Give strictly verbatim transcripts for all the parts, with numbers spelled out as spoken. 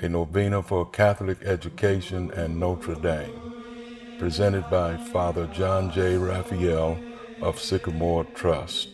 a novena for Catholic education and Notre Dame, presented by Father John J. Raphael of Sycamore Trust.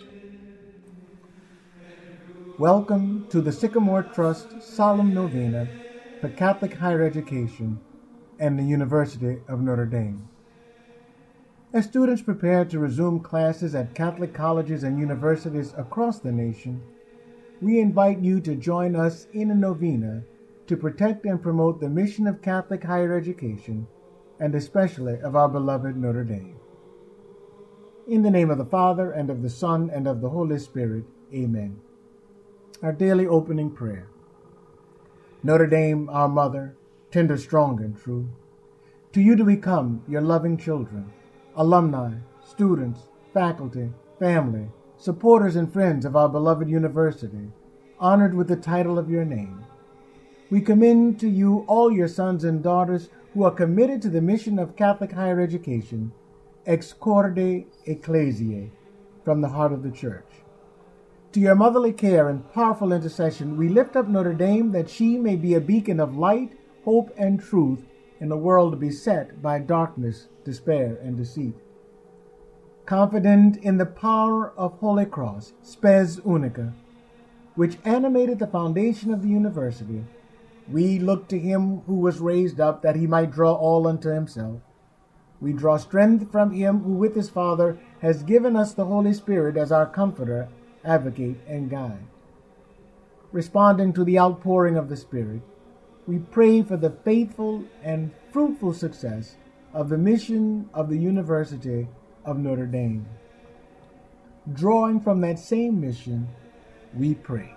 Welcome to the Sycamore Trust Solemn Novena for Catholic Higher Education and the University of Notre Dame. As students prepare to resume classes at Catholic colleges and universities across the nation, we invite you to join us in a novena to protect and promote the mission of Catholic higher education, and especially of our beloved Notre Dame. In the name of the Father, and of the Son, and of the Holy Spirit, amen. Our daily opening prayer. Notre Dame, our mother, tender, strong, and true, to you do we come, your loving children, alumni, students, faculty, family, supporters and friends of our beloved university, honored with the title of your name. We commend to you all your sons and daughters who are committed to the mission of Catholic higher education, ex corde ecclesiae, from the heart of the Church. To your motherly care and powerful intercession, we lift up Notre Dame that she may be a beacon of light, hope, and truth in a world beset by darkness, despair, and deceit. Confident in the power of Holy Cross, Spes Unica, which animated the foundation of the university, we look to him who was raised up that he might draw all unto himself. We draw strength from him who with his Father has given us the Holy Spirit as our comforter, advocate, and guide. Responding to the outpouring of the Spirit, we pray for the faithful and fruitful success of the mission of the University of Notre Dame. Drawing from that same mission, we pray.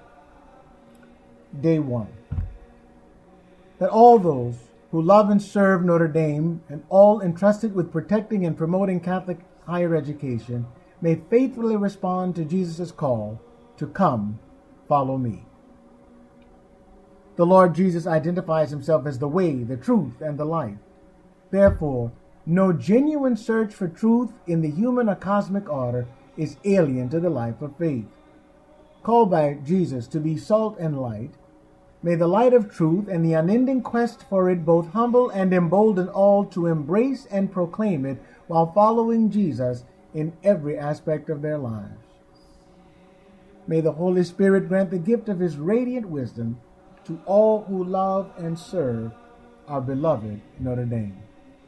Day one. That all those who love and serve Notre Dame and all entrusted with protecting and promoting Catholic higher education may faithfully respond to Jesus' call to come, follow me. The Lord Jesus identifies himself as the way, the truth, and the life. Therefore, no genuine search for truth in the human or cosmic order is alien to the life of faith. Called by Jesus to be salt and light, may the light of truth and the unending quest for it both humble and embolden all to embrace and proclaim it while following Jesus in every aspect of their lives. May the Holy Spirit grant the gift of his radiant wisdom to all who love and serve our beloved Notre Dame.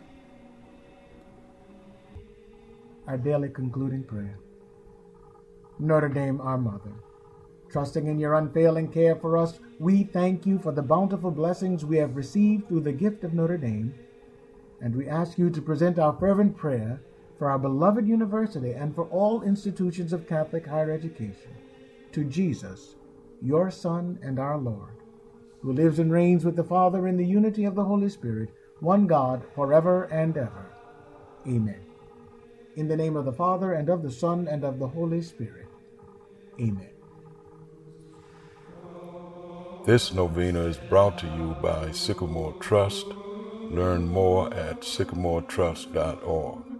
Our daily concluding prayer. Notre Dame, our mother, trusting in your unfailing care for us, we thank you for the bountiful blessings we have received through the gift of Notre Dame, and we ask you to present our fervent prayer for our beloved university and for all institutions of Catholic higher education, to Jesus, your Son and our Lord, who lives and reigns with the Father in the unity of the Holy Spirit, one God, forever and ever. Amen. In the name of the Father, and of the Son, and of the Holy Spirit. Amen. This novena is brought to you by Sycamore Trust. Learn more at sycamore trust dot org.